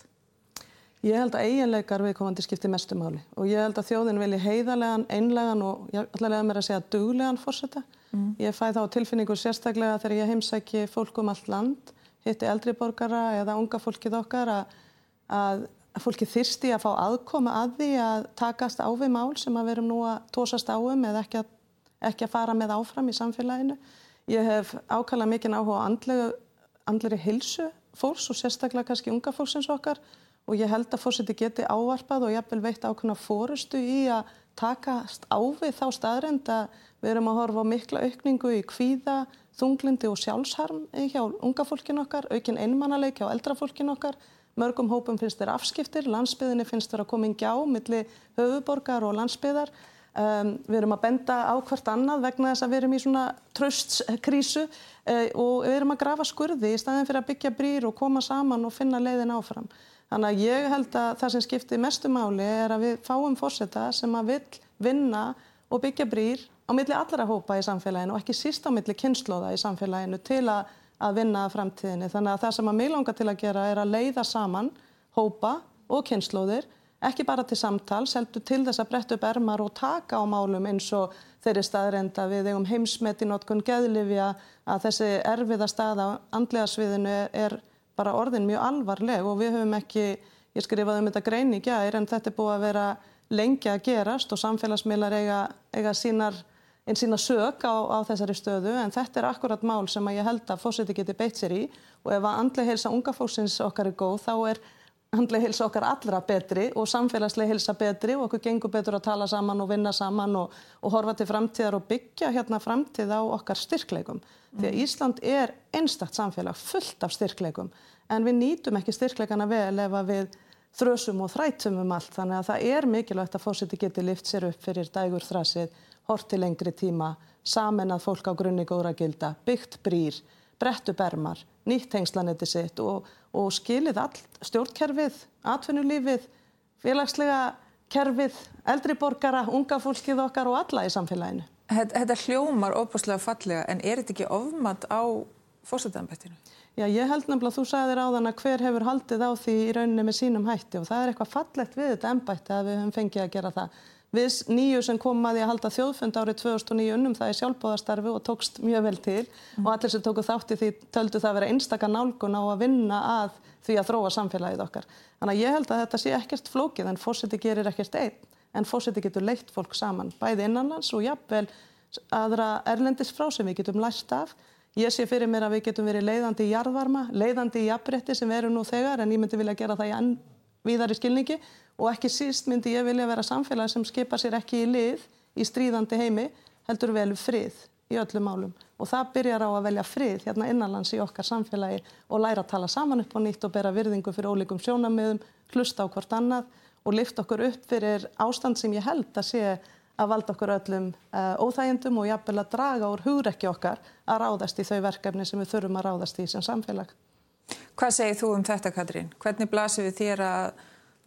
Ég held að eiginleikar viðkomandi skiptir mestu máli og ég held að þjóðin vilji heiðarlegan, einlegan og ég ætla að mér að segja duglegan forseta. Mm. Ég fæ þá tilfinningu sérstaklega þegar ég heimsæki fólk um allt land, hitti eldri borgara eða unga fólkið okkar að, að fólki þyrsti að fá aðkoma að því að takast á við mál sem að við erum nú að tósast á um eða ekki að, ekki að fara með áfram í samfélaginu. Ég hef ákaflega mikinn áhuga á andlegu, andlegri heilsu fólks og sérstaklega kannski unga fólksins okkar og ég held að forseti geti ávarpað og jafnvel veitt ákveðna forystu í að takast á við þá staðreynd að við erum að horfa á mikla aukningu í kvíða, þunglindi og sjálfsharm hjá unga fólkin okkar, aukin einmanaleik hjá eldra fólkin okkar. Mörgum hópum finnst þeir afskiptir, landsbyðinni finnst þeir að koma inn gjá milli höfuðborgar og landsbyðar. Um, við erum að benda á hvert annað vegna þess að við erum í svona traustskrísu uh, og við erum að grafa skurði í staðinn fyrir að byggja brýr og koma saman og finna leiðin áfram. Þannig að ég held að það sem skiptir mestu máli er að við fáum forseta sem að vill vinna og byggja brýr á milli allra hópa í samfélaginu og ekki síst á milli kynslóða í samfélaginu til að að vinna að framtíðinni. Þannig að það sem að mig langar til að gera er að leiða saman hópa og kynslóðir, ekki bara til samtals, heldur til þess að bretta upp ermar og taka á málum eins og þeirri staðreynd að við eigum heimsmet í notkun geðlyfja, að þessi erfiða staða á andlega sviðinu er bara orðin mjög alvarleg og við höfum ekki, ég skrifaði um þetta grein í gær, en þetta er búið að vera lengi að gerast og samfélagsmiðlar eiga, eiga sínar einn sína sök á, á þessari stöðu en þetta er akkurat mál sem að ég held að forseti geti beitt sér í og ef að andleg heilsa unga fólksins okkar er góð þá er andleg heilsa okkar allra betri og samfélagsleg heilsa betri og okkur gengur betur að tala saman og vinna saman og, og horfa til framtíðar og byggja hérna framtíð á okkar styrkleikum. Mm. Því að Ísland er einstakt samfélag fullt af styrkleikum en við nýtum ekki styrkleikana vel ef að við þrösum og þrætum um allt þannig að það er mikilvægt að forseti geti lyft sér upp fyrir dægur þrasið hort til lengri tíma, sameinað fólk á grunni góðra gilda, byggt brýr, brettu bermar, nýtt tengslanetti sitt og, og skilið all stjórnkerfið, atvinnulífið, félagslega kerfið, eldri borgara, unga fólkið okkar og alla í samfélaginu. Þetta, þetta hljómar óbúslega fallega en er þetta ekki ofmat á forsetaembættinu? Já, ég held nefnilega að þú sagðir áðan að hver hefur haldið á því í rauninni með sínum hætti og það er eitthvað fallegt við þetta embætti að við höfum fengið að gera það. Við nýju sem komum að því að halda þjóðfund árið tvö þúsund og níu unnum það í sjálfboðastarfi og tókst mjög vel til mm. og allir sem tóku þátt í því töldu það vera einstaka nálgun á að vinna að því að þróa samfélagið okkar. Þannig að ég held að þetta sé ekkert flókið en forseti gerir ekkert einn en forseti getur leitt fólk saman, bæði innanlands og jafnvel aðra erlendis frá sem við getum lært af. Ég sé fyrir mér að við getum verið leiðandi í jarðvarma, leiðandi í jafnrétti sem við erum nú þegar en ég myndi vilja gera það í enn víðari skilningi og ekki síst myndi ég vilja vera samfélag sem skipar sér ekki í lið í stríðandi heimi, heldur vel frið í öllum málum. Og það byrjar á að velja frið hérna innanlands í okkar samfélagi og læra að tala saman upp á nýtt og bera virðingu fyrir ólíkum sjónarmiðum, hlusta á hvort annað og lyfta okkur upp fyrir ástand sem ég held að sé að valda okkur öllum uh, óþægindum og jafnvel að draga úr hugrekki okkar að ráðast í þau verkefni sem við þurfum að ráðast í sem samfélag. Hvað segir þú um þetta, Katrín? Hvernig blasir við þér að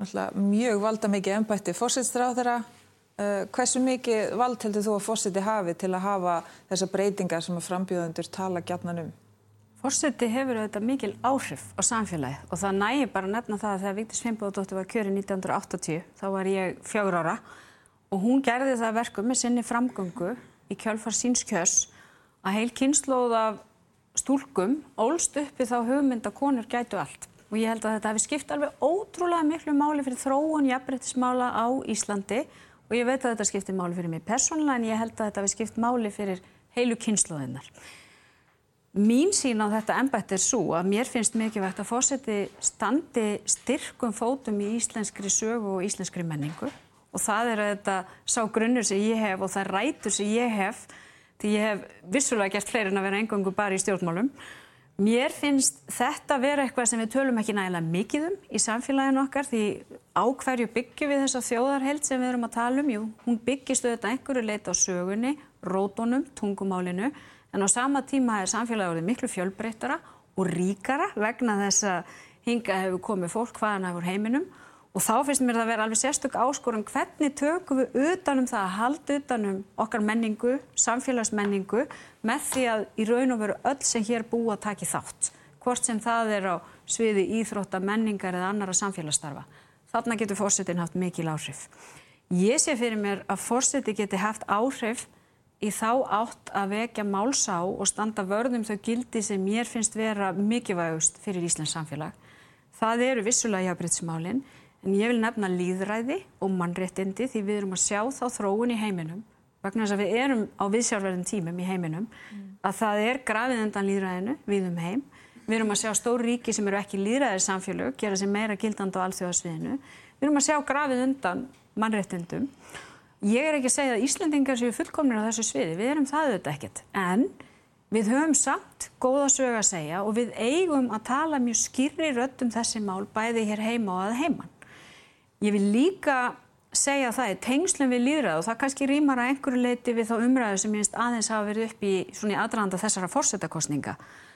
mjög valdamikið embætti forsætisráðherra? Uh, hversu mikið vald heldur þú að forseti hafi til að hafa þessar breytingar sem að frambjóðendur tala gjarnan um? Forseti hefur auðvitað mikil áhrif á samfélagið og það nægir bara að nefna það að þegar Vigdís Finnbogadóttir var kjörin nítján hundruð áttatíu, þá var ég fjögur ára og hún gerði það verkum með sinni framgöngu í kjölfar síns kjörs að heil kynslóð af stúlkum ólst upp við þá hugmynd að konur gætu allt. Og ég held að þetta hafi skipt alveg ótrúlega miklu máli fyrir þróun jafnréttismála á Íslandi og ég veit að þetta skiptir máli fyrir mig persónulega en ég held að þetta hafi skipt máli fyrir heilu kynslóðinnar. Mín sýn á þetta embætti er sú að mér finnst mikilvægt að forseti standi styrkum fótum í íslenskri sögu og íslenskri menningu og það er þetta sá grunnur sem ég hef og það rætur sem ég hef því ég hef vissulega gert fleiri en að vera eingöngu bara í stjórnmálum. Mér finnst þetta vera eitthvað sem við tölum ekki nægilega mikið um í samfélaginu okkar því á hverju byggjum við þessa þjóðarheild sem við erum að tala um? Jú, hún byggist auðvitað einhverju leyti á sögunni, rótunum, tungumálinu en á sama tíma er samfélagið orðið miklu fjölbreyttara og ríkara vegna þess að hingað hefur komið fólk hvaðan af úr heiminum og þá finnst mér það að vera alveg sérstök áskorun hvernig tökum við utan um það að halda utan um okkar menningu, samfélagsmenningu með því að í raun og veru öll sem hér búa taki þátt. Hvort sem það er á sviði íþrótta, menningar eða annara samfélagsstarfa. Þarna getur forsetinn haft mikil áhrif. Ég sé fyrir mér að forseti geti haft áhrif í þá átt að vekja máls á og standa vörð um þau gildi sem mér finnst vera mikilvægust fyrir Íslands samfélag. Það eru vissulega jafnréttismálin, en ég vil nefna lýðræði og mannréttindi því við erum að sjá þá þróun í heiminum, vegna þess að við erum á viðsjárverðum tímum í heiminum, mm. að það er grafið undan lýðræðinu við um heim. Við erum að sjá stór ríki sem eru ekki lýðræðissamfélög, gera sig meira gildandi á alþjóðasviðinu. Við erum að sjá grafið undan mannréttindum. Ég er ekki að segja að Íslendingar séu fullkomnir á þessu sviði, við erum það auðvitað ekkert, en við höfum samt góða sögu að segja og við eigum að tala mjög skýrri rödd um þessi mál bæði hér heima og að heiman. Ég vil líka segja það í tengslum við lýðræði og það kannski rímar að einhverju leyti við þá umræðu sem ég finnst aðeins hafa verið upp í svona í aðdraganda þessara forsetakosninga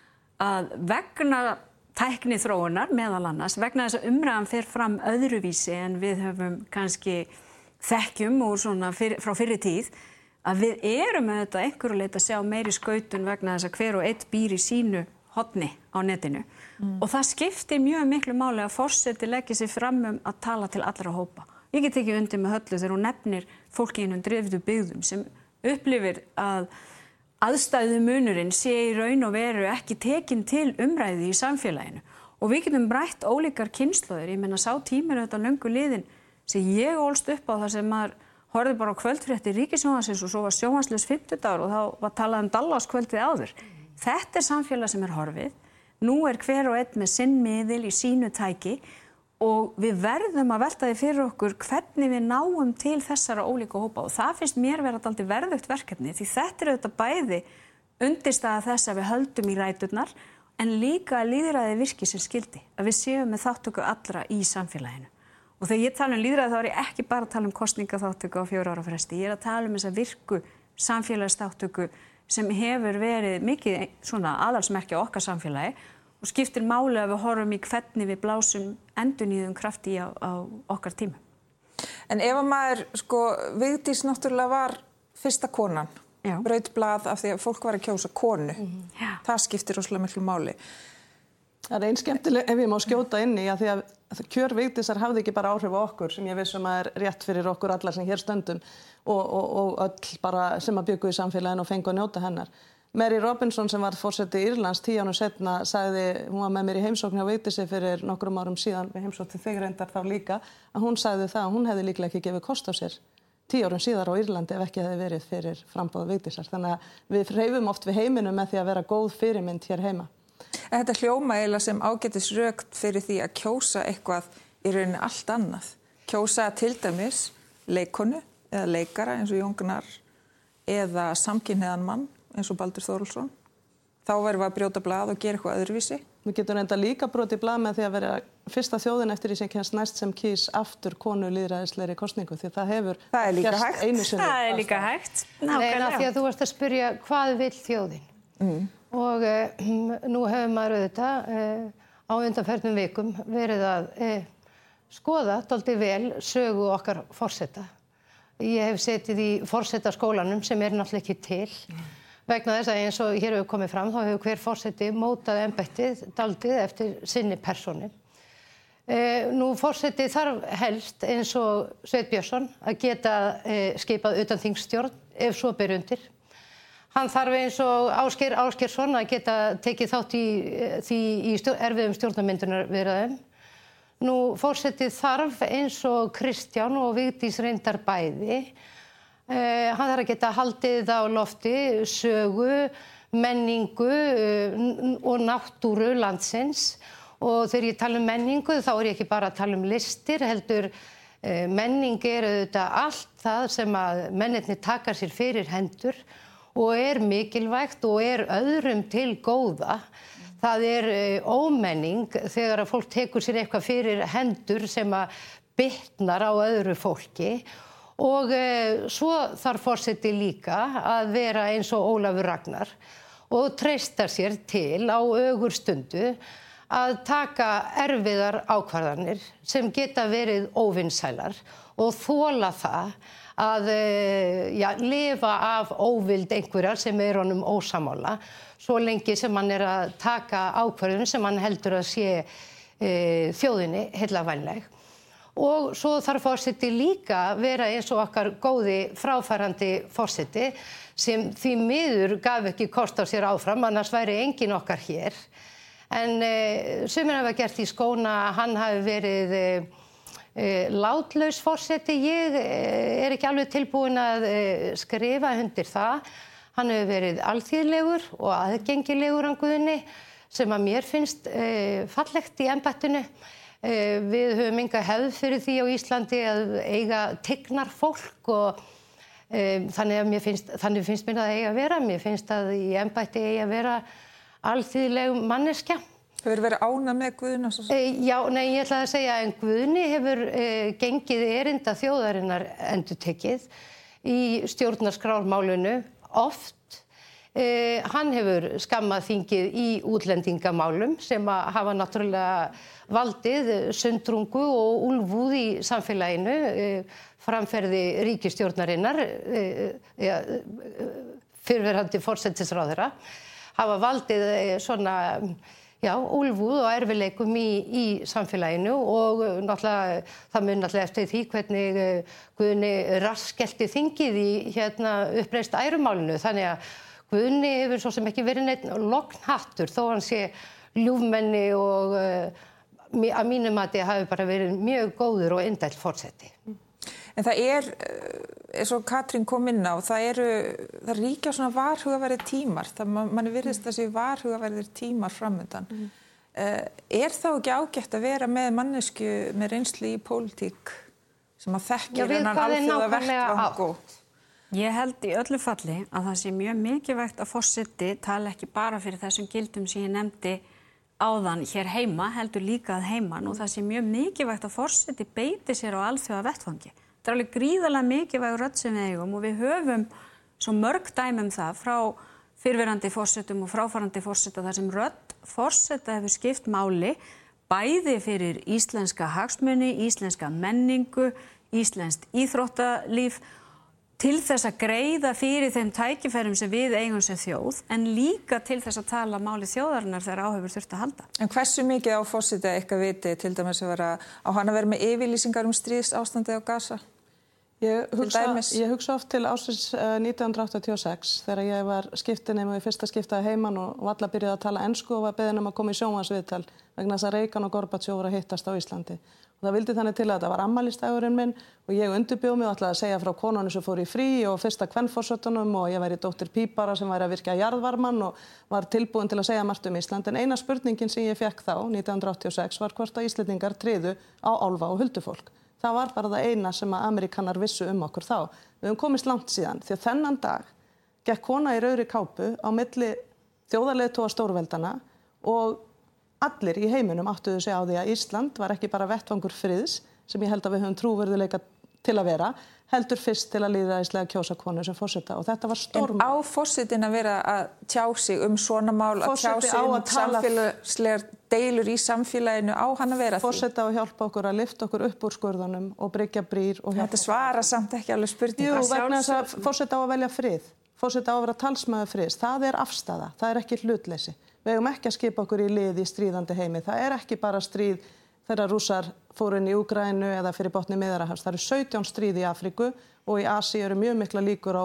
að vegna tækni þróunar meðal annars, vegna þess að umræðan fer fram öðruvísi en við höfum kannski þekkjum úr svona fyr, frá fyrri tíð að við erum auðvitað einhverju leyti að sjá meiri skautun vegna þess að hver og einn býr í sínu hotni á netinu mm. og það skiptir mjög miklu máli að forseti leggja sig fram um að tala til allra hópa. Ég get ekki undir með Höllu þegar hún nefnir fólki innum dreifðu byggðum sem upplifir að aðstæðu munurinn sé í raun og veru ekki tekin til umræði í samfélaginu og við getum rætt ólíkar kynslóðir, ég menna sá tímir auðvitað löngu liðin sem ég ólst upp á þar sem maður horfði bara á kvöldfréttir ríkissjónvarpsins og svo var sjónvarpslaus fimmtudagur og þá var talað um Dallaskvöldið áður. Þetta er samfélag sem er horfið. Nú er hver og einn með sinn miðil í sínu tæki og við verðum að velta því fyrir okkur hvernig við náum til þessara ólíku hópa og það finnst mér vera dálítið verðugt verkefni því þetta er auðvitað bæði undirstaða þess að við höldum í ræturnar en líka að lýðræði virki sem skildi, að við séum með þáttöku allra í samfélaginu. Og þegar ég tala um lýðræði þá er ég ekki bara að tala um kosningaþáttöku á fjögur ára fresti, ég er að tala um þessa virku samfélagsþáttöku sem hefur verið mikið svona aðalsmerki á okkar samfélagi og skiptir máli að við horfum í hvernig við blásum endurnýjum krafti á, á okkar tíma. En ef að maður, sko, Vigdís náttúrulega var fyrsta konan, Já. braut blað af því að fólk var að kjósa konu. Mm-hmm. Það skiptir rosalega miklu máli. Það er einn skemmtileg, ef ég má skjóta inn í, að því að kjör Vigdísar hafði ekki bara áhrif á okkur, sem ég vissum að er rétt fyrir okkur alla sem hér stöndum, og, og, og öll bara sem að byggu í samfélaginu og fengu að njóta hennar. Mary Robinson sem var forseti Írlands tíu árum setna sagði, hún var með mér í heimsókn hjá Vigdísi fyrir nokkrum árum síðan, við heimsókn til þig reyndar þá líka, að hún sagði það að hún hefði líklega ekki gefið kost á sér tíu árum síðar á Írlandi ef ekki hefði verið fyrir framboð Vigdísar. Þannig að við hreyfum oft við heiminum með því að vera góð fyrirmynd hér heima. En þetta hljóma eiginlega sem ágætis rökt fyrir því að kjósa eitthvað í rauninni allt annað. Kjósa til dæmis leikonu eða leikara eins og Jón Gnarr eða samkynhneigðan mann eins og Baldur Þórhallsson. Þá verðum við að brjóta blað og gera eitthvað öðruvísi. Við getum reynda líka brotið blað með því að vera fyrsta þjóðin eftir því sem kemst næst sem kýs aftur konu lýðræðislegri kosningu því það hefur það er líka hægt. einu sinni. Það er líka hægt. Neina, því að þú varst að spyrja hvað vill þjóðin? Mm. Og uh, nú hefur maður auðvitað uh, á undanförnum vikum verið að uh, skoða dálítið vel sögu okkar forseta. Ég hef setið í forsetaskólanum sem er náttúrulega ekki til. Mm. Vegna þess að eins og hér hefur komið fram, þá hefur hver forseti mótað embættið daldið eftir sinni persónu. Eh, nú forseti þarf helst eins og Sveinn Björnsson að geta eh, skipað utan þingstjórn ef svo ber undir. Hann þarf eins og Ásgeir Ásgeirsson að geta tekið þátt í því í stjórn, erfiðum stjórnarmyndunarviðræðum. Nú forsetið þarf eins og Kristján og Vigdís reyndar bæði. Uh, hann þarf að geta haldið á lofti sögu, menningu uh, og náttúru landsins. Og þegar ég tala um menningu þá er ég ekki bara að tala um listir, heldur uh, menning er auðvitað allt það sem að mennirnir taka sér fyrir hendur og er mikilvægt og er öðrum til góða. Það er ómenning þegar að fólk tekur sér eitthvað fyrir hendur sem að bitnar á öðru fólki og e, svo þarf forseti líka að vera eins og Ólafur Ragnar og treysta sér til á ögurstundu að taka erfiðar ákvarðanir sem geta verið óvinsælar og þola það að ja, lifa af óvild einhverjar sem er honum ósamála svo lengi sem hann er að taka ákvörðun sem hann heldur að sé e, þjóðinni heillavænleg. Og svo þarf forseti líka vera eins og okkar góði fráfarandi forseti sem því miður gaf ekki kost á sér áfram, annars væri engin okkar hér. En e, sumir hafa gert í skóna að hann hafi verið e, e, látlaus forseti. Ég e, er ekki alveg tilbúin að e, skrifa undir það. Hann hefur verið alþýðlegur og aðgengilegur hann Guðni sem að mér finnst e, fallegt í embættinu. E, við höfum enga hefð fyrir því á Íslandi að eiga tignar fólk og e, þannig, að mér finnst, þannig finnst mér það eiga að vera. Mér finnst að í embætti eiga að vera alþýðleg manneskja. Hefur verið ánægð með Guðna? E, já, nei, ég ætla að segja en Guðni hefur e, gengið erinda þjóðarinnar endurtekið í stjórnarskrármálinu oft. E, hann hefur skammað þingið í útlendingamálum sem að hafa náttúrulega valdið sundrungu og úlfúð í samfélaginu, e, framferði ríkisstjórnarinnar, e, e, fyrrverandi forsætisráðherra, hafa valdið e, svona já, úlfúð og erfileikum í, í samfélaginu og náttúrulega það mun náttúrulega eftir því hvernig Guðni raskelti þingið í hérna uppreist ærumálinu. Þannig að Guðni hefur svo sem ekki verið neitt lognhattur þó hann sé ljúfmenni og að mínum mati hafi bara verið mjög góður og indæll forseti. En það er, eins og Katrín kom inn á, það eru, það ríkja svona varhugaverðir tímar, það manni virðist þessi varhugaverðir tímar framundan. Mm. Uh, er þá ekki ágætt að vera með mannesku með reynslu í pólitík sem að þekkir hennan alþjóða vettvang og... Ég held í öllu falli að það sé mjög mikilvægt að forseti tala ekki bara fyrir þessum gildum sem ég nefndi áðan hér heima, heldur líka að heiman og það sé mjög mikilvægt að forseti beiti sér á alþjóða vettvangi. Það er alveg gríðarlega mikilvæg rödd sem við eigum og við höfum svo mörg dæmi um það frá fyrrverandi forsetum og fráfarandi forseta þar sem rödd forseta hefur skipt máli bæði fyrir íslenska hagsmuni, íslenska menningu, íslenskt íþróttalíf til þess að greiða fyrir þeim tækifærum sem við eigum sem þjóð en líka til þess að tala máli þjóðarinnar þegar áhefur þurft að halda. En hversu mikið á forseta eitthvað viti til dæmis að vera á hann að vera með yfirlýsingar um stríðsástandi á Gaza? Ég hugsa, ég hugsa oft til ársins nítján hundruð áttatíu og sex þegar ég var skiptinemi í fyrsta skiptaði heiman og valla byrjaði að tala ensku og var beðin um að koma í sjónvarpsviðtal vegna þess að Reagan og Gorbatsjov voru að hittast á Íslandi. Og það vildi þannig til að þetta var afmælisdagurinn minn og ég undirbjó mig og ætlaði að segja frá konunni sem fór í frí og fyrsta kvenforsetunum og ég væri dóttir Pípara sem væri að virka jarðvarmann og var tilbúin til að segja margt um Ísland. En eina spurningin sem ég fékk þá, nítján hundruð áttatíu og sex, var hvort að Íslendingar tryðu á álfa og huldufólk. Það var bara það eina sem að Ameríkanar vissu um okkur þá. Við höfum komist langt síðan því að þennan dag gekk kona í rauðri kápu á milli þjóðarleiðtoga stórveldana og allir í heiminum áttuðu sig á því að Ísland var ekki bara vettvangur friðs sem ég held að við höfum trúverðuleika til að vera, heldur fyrst til að lýðræðislega kjósa konu sem forseta og þetta var stórmál. En á forsetin að vera að tjá sig um svona mál, að tjá sig um samfélagslegar deilur í samfélaginu, á hann að vera því? Forseta að hjálpa okkur að lyfta okkur upp úr skurðunum og bryggja brýr og hjálpa. Þetta svara samt ekki alveg spurningu. Jú, vegna þess að forseta á að velja frið. Forseta á að vera talsmaður friðs. Það er afstaða, það er ekki hlutleysi. Við eigum ekki að skipa okkur í lið í stríðandi heimi. Það er ekki bara stríð þegar Rússar fóru inn í Úkraínu eða fyrir botni Miðjarðarhafs. Það eru sautján stríð í Afríku og í Asíu eru mjög mikla líkur á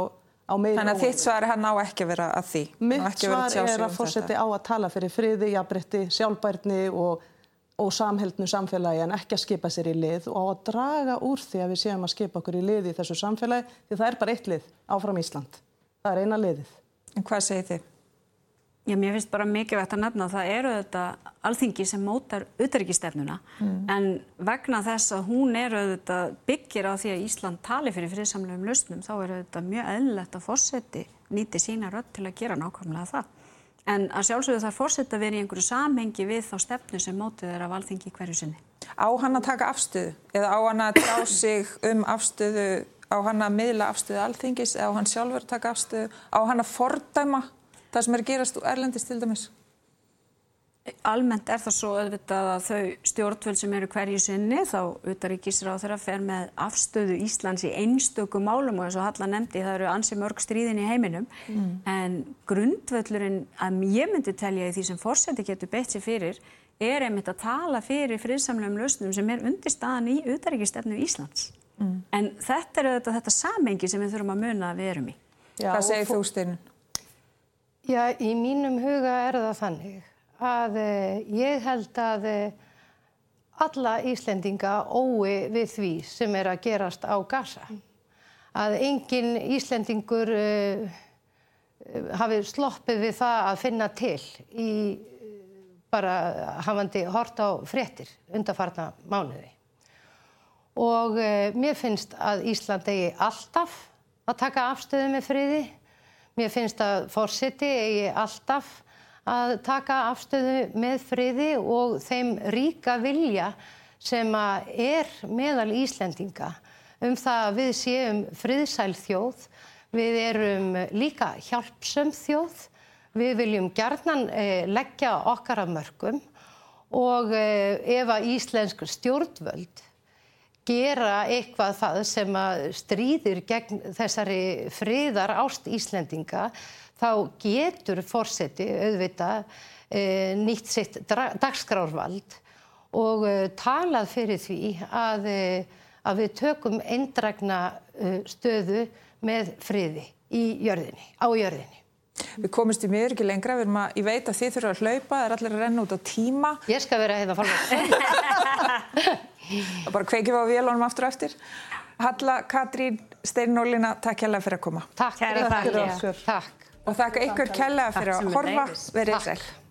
á meiri Þannig að þitt svar er hann á ekki að vera að því. Mitt svar er að forseti á að tala fyrir friði, jafnrétti, sjálfbærni og, og samheldnu samfélagi en ekki að skipa sér í lið og á að draga úr því að við séum að skipa okkur í lið í þessu samfélagi því það er bara eitt lið áfram Ísland. Það er eina liðið. En hvað segir þið? Já, mér finnst bara mikilvægt að nefna að það eru þetta Alþingi sem mótar utanríkisstefnuna mm. en vegna þess að hún er auðvitað byggir á því að Ísland tali fyrir friðsamlegum lausnum þá er auðvitað mjög eðlilegt að forseti nýti sína rödd til að gera nákvæmlega það. En að sjálfsögðu þarf forseti að vera í einhverju samhengi við þá stefnu sem mótuð er af Alþingi hverju sinni. Á hann að taka afstöðu eða á hann að tjá sig um afstöðu, á hann að miðla afstöðu Alþingis eða á hann sjálfur að taka afstöðu, á hann að fordæma það sem er að gerast erlendis til dæmis? Almennt er það svo auðvitað að þau stjórnvöld sem eru hverju sinni þá utanríkisráðherra fer með afstöðu Íslands í einstökum málum og eins og Halla nefndi það eru ansi mörg stríðin í heiminum mm. en grundvöllurinn að ég myndi telja í því sem forseti getur beitt sér fyrir er einmitt að tala fyrir friðsamlegum lausnum sem er undirstaðan í utanríkisstefnu Íslands. Mm. En þetta er auðvitað þetta samhengi sem við þurfum að muna að við erum í. Já, hvað segir þú, Steinunn? Já, í mínum huga er það þannig að eh, ég held að eh, alla Íslendinga ói við því sem er að gerast á Gaza. Að engin Íslendingur eh, hafi sloppið við það að finna til í bara hafandi hort á fréttir undanfarna mánuði. Og eh, mér finnst að Ísland eigi alltaf að taka afstöðu með friði. Mér finnst að forseti eigi alltaf að taka afstöðu með friði og þeim ríka vilja sem er meðal Íslendinga um það að við séum friðsæl þjóð. Við erum líka hjálpsöm þjóð. Við viljum gjarnan eh, leggja okkar af mörkum og eh, ef að íslensk stjórnvöld gera eitthvað það sem að stríðir gegn þessari friðar ást Íslendinga, þá getur forseti auðvitað e, nýtt sitt dagskrárvald og e, talað fyrir því að, e, að við tökum eindregna e, stöðu með friði í jörðinni, á jörðinni. Við komumst í miður ekki lengra, við erum að, ég veit að þið þurfa að hlaupa, það er allir að renna út á tíma. Ég skal vera hérna fólk. Og bara kveikjum við á vélunum aftur og eftir. Halla, Katrín, Steinunn og Ólína, takk kærlega fyrir að koma. Takk fyrir okkur. Og þakka ykkur kærlega fyrir að horfa. Verið sæl.